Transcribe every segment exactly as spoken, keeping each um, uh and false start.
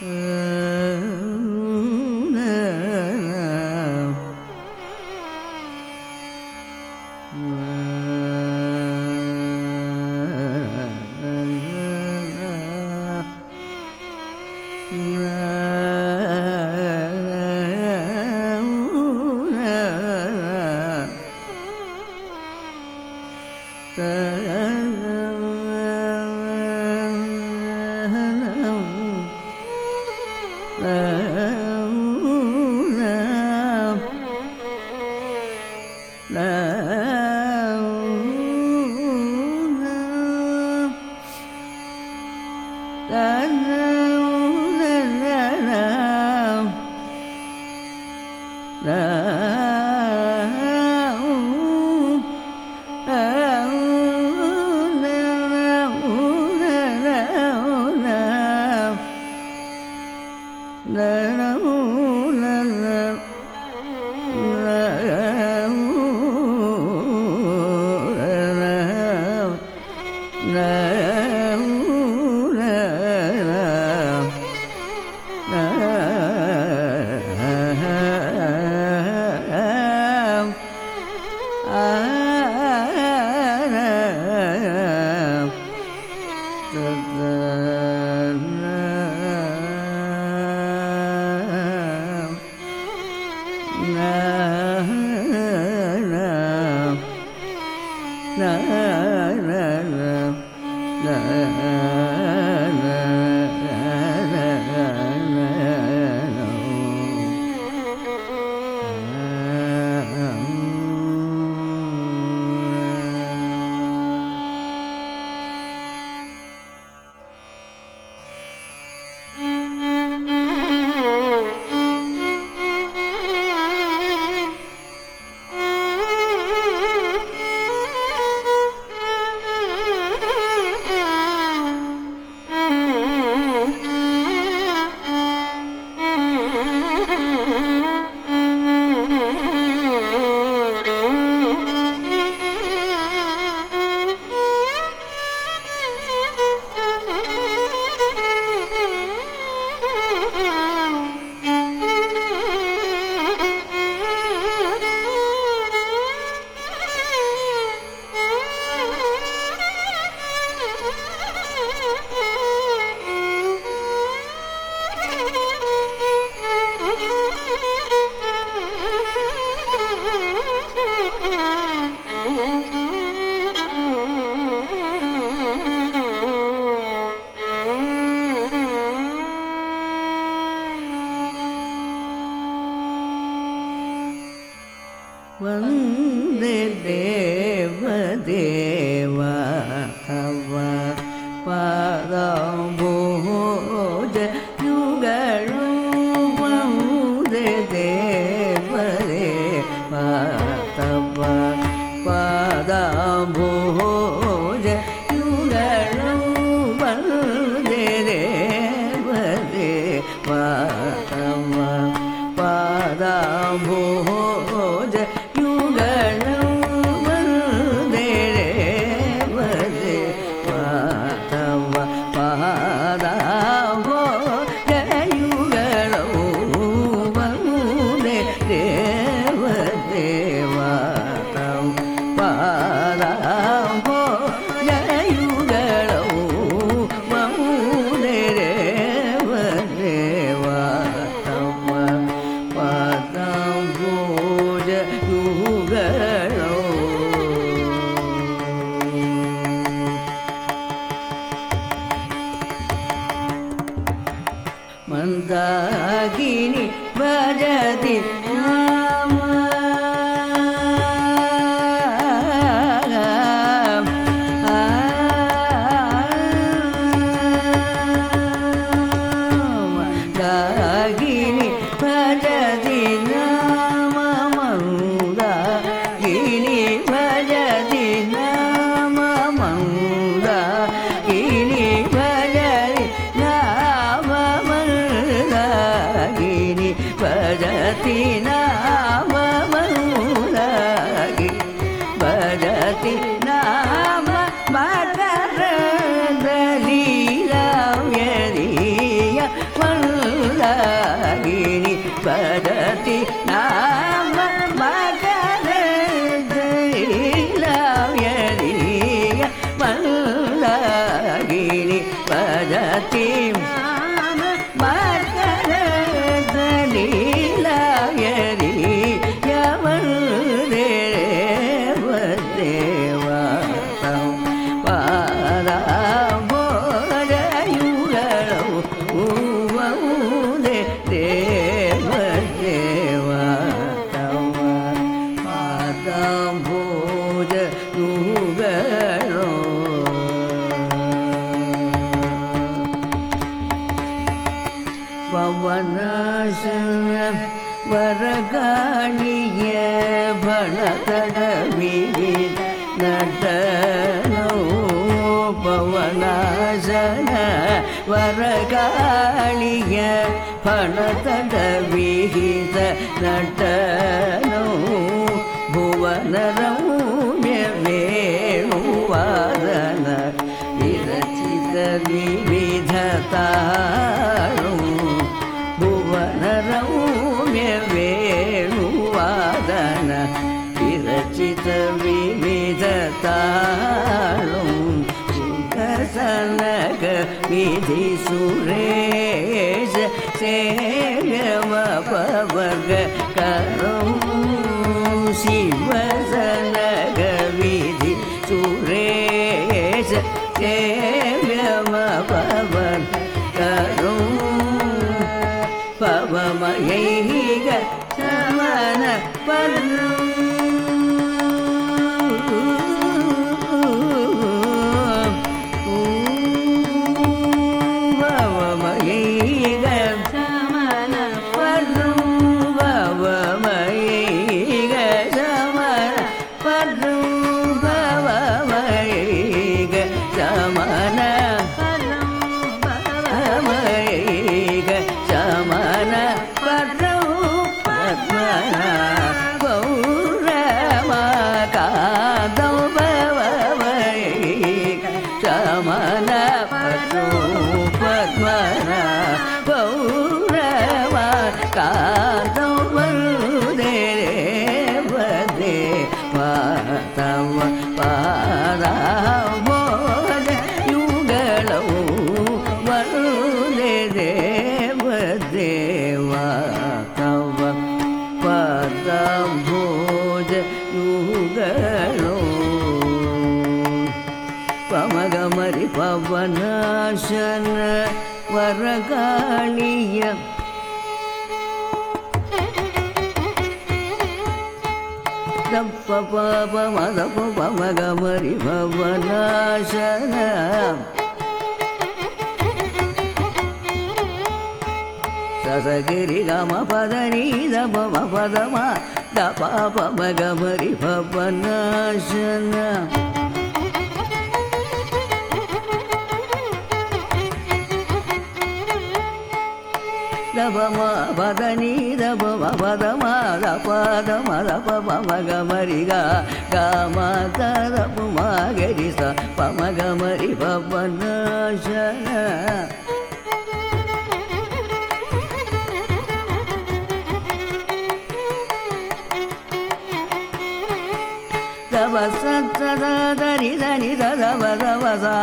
Thank you. Shri மகரீலாயரி யவன் தேவதேவாதம் பாதாபோஜயுகளம் உவவுதே தேவதேவாதம் பாதாபோஜயுகளம் பவனாசன வரகாணிய பணதட Vividh நடனோ பவனாசன வரகாணிய பணதட விகித நடனோ புவனரம்ய வேணுவாதன விரச்சித விவிததாரும் புவனரம்ய வேணுவாதன விரச்சித விவிததாரும் சுகசனக விதி சுரேஷ சேயமபவர்க கரம் சிவசனக விதி சுரேஷ சேயமபவர் கரும் பவமயைக சமன பரும் பவமயைக சமன பரும் பவமயைக சமன பரும் பவமயைக சமன பவமயைக சமன பரும் பத்மன பௌரமகாதம் பவமயைக சமன பரும் பத்மன பௌரமகாதம் வருதேவதே வாதவ பாதாமோத யுகளவு வருதே தேவதேவா தவ பதம்போஜ யுகளோ பமகமரி பவனாசன வரகாணிய தப்ப பாப மதப்ப பமகமரி பவனாசன சசகிரி கம பதனி தப பதம தப பமகமரி பவனாசன தபம பதனி தப பதம தபதம தப பமகமரிகா காம தரபு மகரி ச பமகமரி பவனாசன தப சத்தத தரி தனி தப தப சா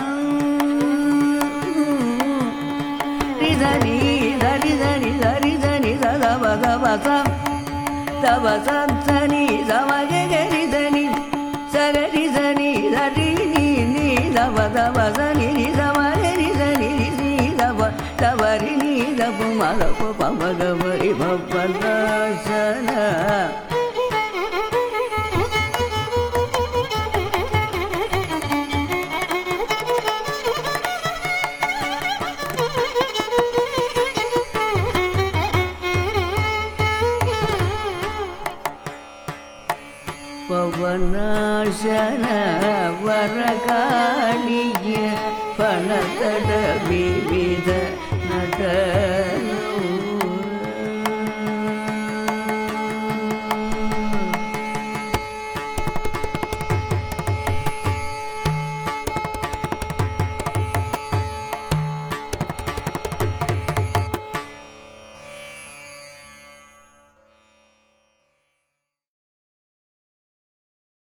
ரிதனி தரி தனி தரி தனி தப தப ச தப சத்தனி சமகரி தனி சகரி தனி தரி நீ நீ தப தப சனி சமகரி தனி நீ தப தபரி நீ தபு மலபு பமகமரி பவனாசன பவனாசன வரகாணிய பணதட விவித நட